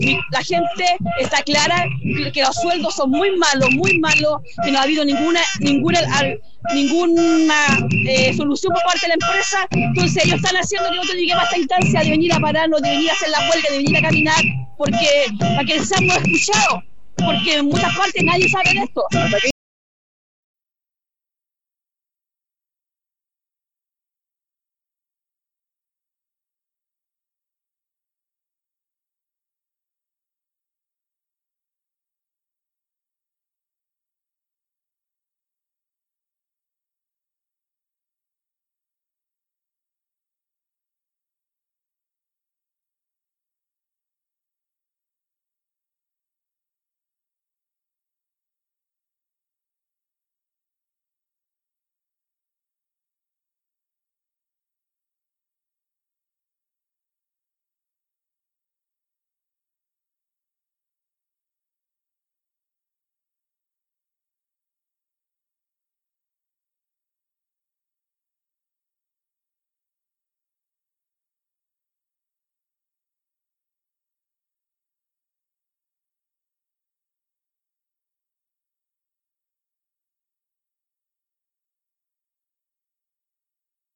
La gente está clara que los sueldos son muy malos, que no ha habido ninguna solución por parte de la empresa. Entonces ellos están haciendo que nosotros lleguemos a esta instancia de venir a pararnos, de venir a hacer la huelga, de venir a caminar, para que seamos escuchados, porque en muchas partes nadie sabe de esto.